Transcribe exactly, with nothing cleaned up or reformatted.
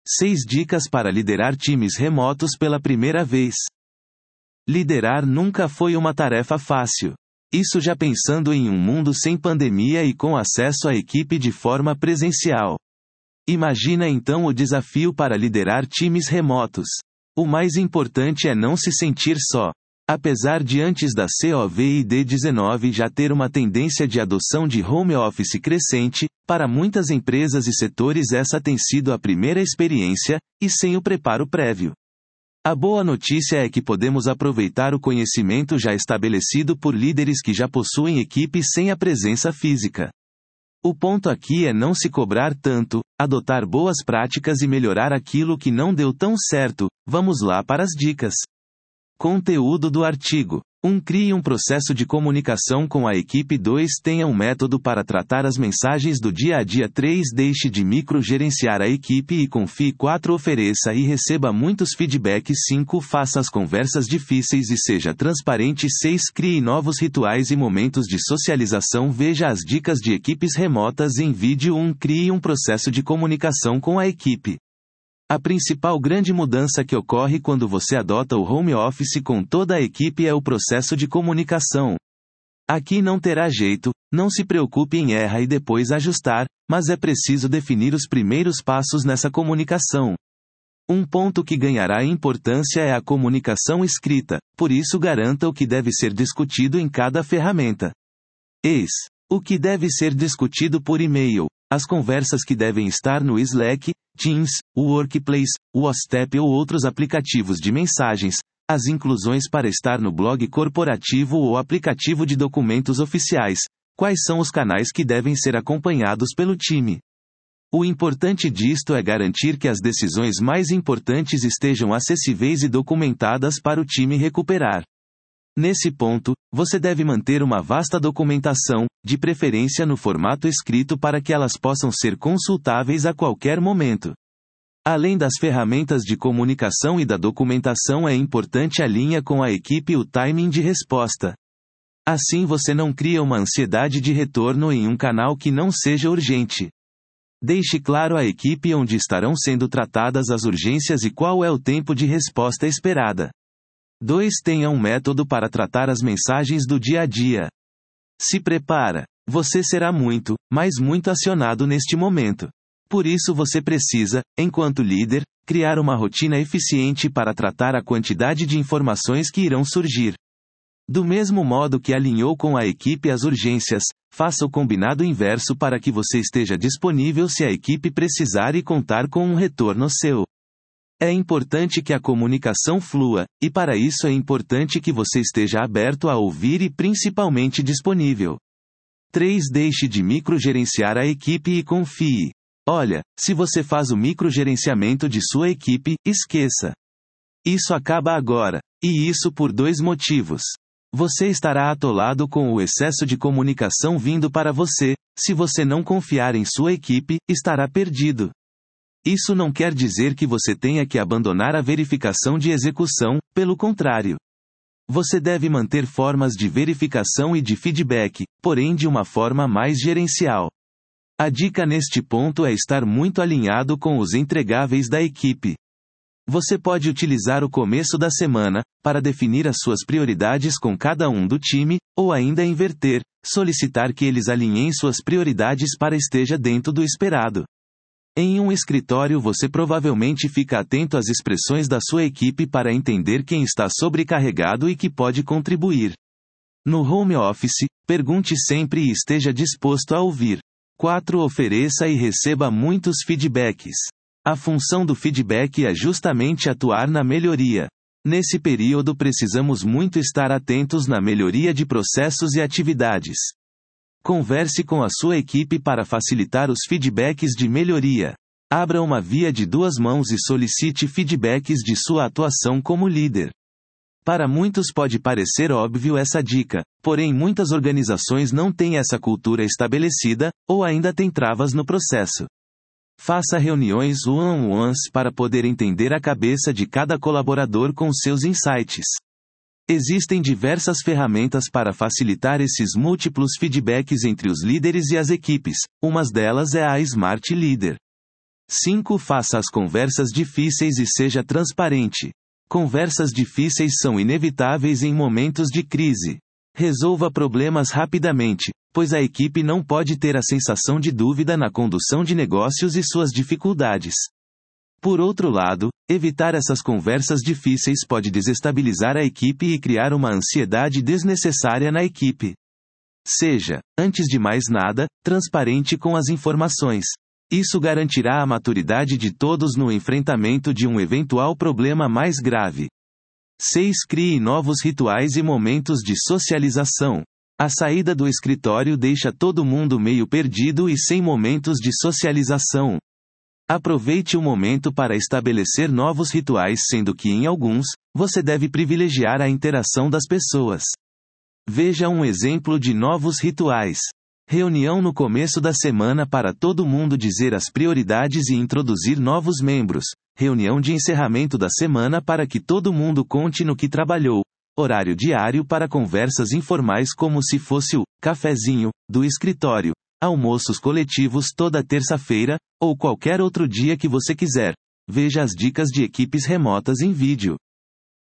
seis dicas para liderar times remotos pela primeira vez. Liderar nunca foi uma tarefa fácil. Isso já pensando em um mundo sem pandemia e com acesso à equipe de forma presencial. Imagina então o desafio para liderar times remotos. O mais importante é não se sentir só. Apesar de antes da covid dezenove já ter uma tendência de adoção de home office crescente, para muitas empresas e setores essa tem sido a primeira experiência, e sem o preparo prévio. A boa notícia é que podemos aproveitar o conhecimento já estabelecido por líderes que já possuem equipe sem a presença física. O ponto aqui é não se cobrar tanto, adotar boas práticas e melhorar aquilo que não deu tão certo. Vamos lá para as dicas. Conteúdo do artigo. um Crie um processo de comunicação com a equipe. dois Tenha um método para tratar as mensagens do dia a dia. três Deixe de microgerenciar a equipe e confie. quatro Ofereça e receba muitos feedbacks. cinco Faça as conversas difíceis e seja transparente. seis Crie novos rituais e momentos de socialização. Veja as dicas de equipes remotas em vídeo. um Crie um processo de comunicação com a equipe. A principal grande mudança que ocorre quando você adota o home office com toda a equipe é o processo de comunicação. Aqui não terá jeito, não se preocupe em errar e depois ajustar, mas é preciso definir os primeiros passos nessa comunicação. Um ponto que ganhará importância é a comunicação escrita, por isso garanta o que deve ser discutido em cada ferramenta. Eis o que deve ser discutido por e-mail. As conversas que devem estar no Slack, Teams, Workplace, WhatsApp ou outros aplicativos de mensagens, as inclusões para estar no blog corporativo ou aplicativo de documentos oficiais, quais são os canais que devem ser acompanhados pelo time. O importante disto é garantir que as decisões mais importantes estejam acessíveis e documentadas para o time recuperar. Nesse ponto, você deve manter uma vasta documentação, de preferência no formato escrito para que elas possam ser consultáveis a qualquer momento. Além das ferramentas de comunicação e da documentação, é importante alinhar com a equipe o timing de resposta. Assim você não cria uma ansiedade de retorno em um canal que não seja urgente. Deixe claro à equipe onde estarão sendo tratadas as urgências e qual é o tempo de resposta esperada. dois Tenha um método para tratar as mensagens do dia a dia. Se prepara. Você será muito, mas muito acionado neste momento. Por isso você precisa, enquanto líder, criar uma rotina eficiente para tratar a quantidade de informações que irão surgir. Do mesmo modo que alinhou com a equipe as urgências, faça o combinado inverso para que você esteja disponível se a equipe precisar e contar com um retorno seu. É importante que a comunicação flua, e para isso é importante que você esteja aberto a ouvir e principalmente disponível. três Deixe de microgerenciar a equipe e confie. Olha, se você faz o microgerenciamento de sua equipe, esqueça. Isso acaba agora, e isso por dois motivos. Você estará atolado com o excesso de comunicação vindo para você. Se você não confiar em sua equipe, estará perdido. Isso não quer dizer que você tenha que abandonar a verificação de execução, pelo contrário. Você deve manter formas de verificação e de feedback, porém de uma forma mais gerencial. A dica neste ponto é estar muito alinhado com os entregáveis da equipe. Você pode utilizar o começo da semana, para definir as suas prioridades com cada um do time, ou ainda inverter, solicitar que eles alinhem suas prioridades para esteja dentro do esperado. Em um escritório você provavelmente fica atento às expressões da sua equipe para entender quem está sobrecarregado e que pode contribuir. No home office, pergunte sempre e esteja disposto a ouvir. quatro Ofereça e receba muitos feedbacks. A função do feedback é justamente atuar na melhoria. Nesse período precisamos muito estar atentos na melhoria de processos e atividades. Converse com a sua equipe para facilitar os feedbacks de melhoria. Abra uma via de duas mãos e solicite feedbacks de sua atuação como líder. Para muitos pode parecer óbvio essa dica, porém muitas organizações não têm essa cultura estabelecida, ou ainda têm travas no processo. Faça reuniões one-on-ones para poder entender a cabeça de cada colaborador com seus insights. Existem diversas ferramentas para facilitar esses múltiplos feedbacks entre os líderes e as equipes, uma delas é a Smart Leader. cinco. Faça as conversas difíceis e seja transparente. Conversas difíceis são inevitáveis em momentos de crise. Resolva problemas rapidamente, pois a equipe não pode ter a sensação de dúvida na condução de negócios e suas dificuldades. Por outro lado, evitar essas conversas difíceis pode desestabilizar a equipe e criar uma ansiedade desnecessária na equipe. Seja, antes de mais nada, transparente com as informações. Isso garantirá a maturidade de todos no enfrentamento de um eventual problema mais grave. seis. Crie novos rituais e momentos de socialização. A saída do escritório deixa todo mundo meio perdido e sem momentos de socialização. Aproveite o momento para estabelecer novos rituais, sendo que em alguns, você deve privilegiar a interação das pessoas. Veja um exemplo de novos rituais. Reunião no começo da semana para todo mundo dizer as prioridades e introduzir novos membros. Reunião de encerramento da semana para que todo mundo conte no que trabalhou. Horário diário para conversas informais como se fosse o cafezinho do escritório. Almoços coletivos toda terça-feira, ou qualquer outro dia que você quiser. Veja as dicas de equipes remotas em vídeo.